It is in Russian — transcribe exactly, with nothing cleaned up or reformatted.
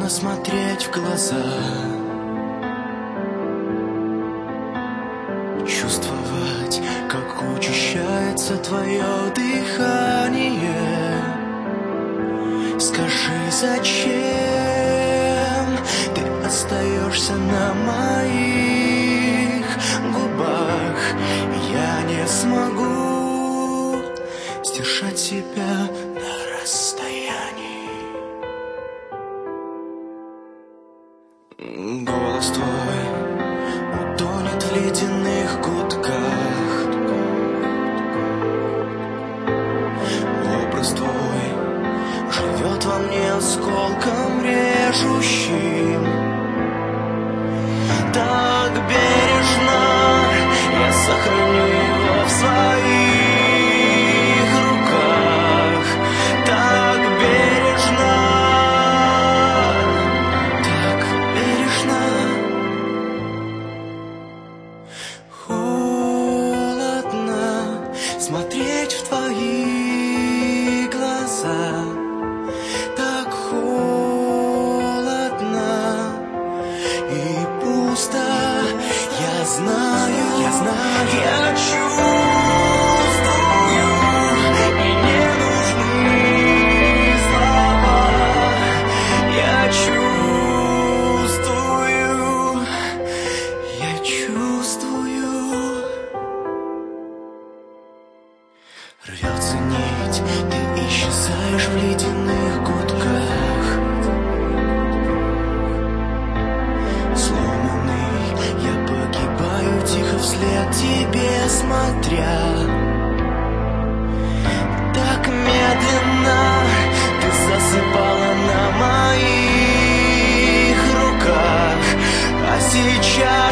больно смотреть в глаза, чувствовать, как учащается твое дыхание. Скажи, зачем ты остаешься на моих губах? Я не смогу сдержать себя на расстоянии. Голос твой утонет в ледяных гудках. Образ твой живет во мне осколком режущим. Так бережно я сохраню его в своих руках. Так бережно, так бережно. Холодно смотреть в твои глаза. Так холодно и пусто. Я знаю, я знаю, я чувствую, и не нужны слова. Я чувствую, я чувствую. Рвется нить, ты исчезаешь в ледяных гудках. Сломанный, я погибаю тихо вслед тебе смотря. Так медленно ты засыпала на моих руках, а сейчас